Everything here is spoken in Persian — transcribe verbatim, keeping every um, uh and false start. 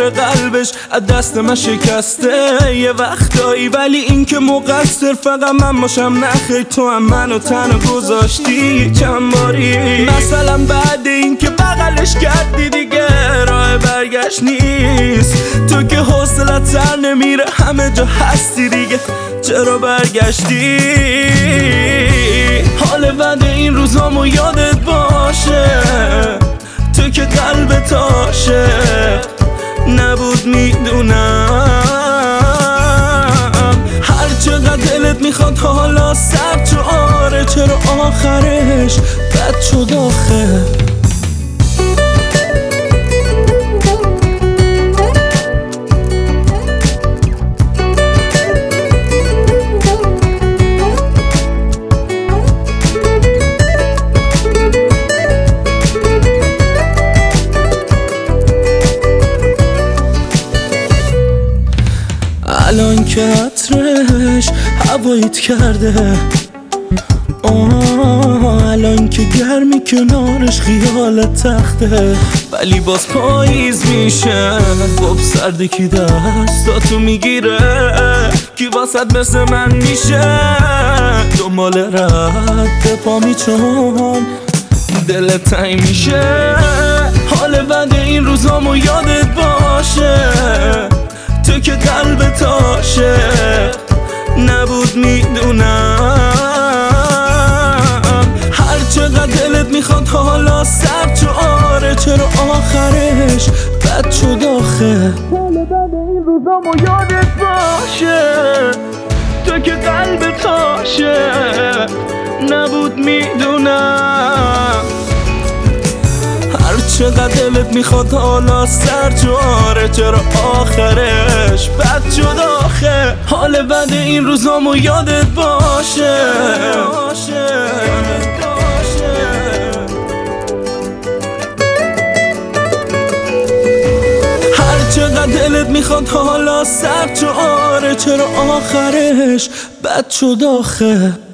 قلبش از دست من شکسته یه وقتایی، ولی این که مقصر فقط من باشم نخیر تو هم منو تنها گذاشتی چند باری. مثلا بعد این که بغلش کردی دیگه راه برگشت نیست، تو که حوصلت سر نمیره همه جا هستی دیگه چرا برگشتی؟ حال بد این روزامو یادت باشه، تو که قلبت عاشق نبود میدونم، هر چقدر دلت میخواد حالا سر تو آره چرا آخرش بد شد آخه. الان که عطرش هوایت کرده، آه الان که گرمی کنارش خیالت تخته، ولی باز پاییز میشه خب سردی کی دستاتو میگیره، کی واسد مثل من میشه دنبال رد پامی چون دلت تنگ میشه. حال بد این روزامو یادت باشه، تو که قلبت عاشق نبود میدونم، هر چقدر دلت میخواد حالا سر تو آره چرا آخرش بد شد آخه. حال بد این روزامو یادت باشه، تو که قلبت عاشق نبود میدونم، هر چقدر دلت میخواد حالا سر تو آره چرا آخرش بد شد آخه. حال بد این روزامو یادت باشه، هر چقدر دلت میخواد حالا سر تو آره چرا آخرش بد شد آخه.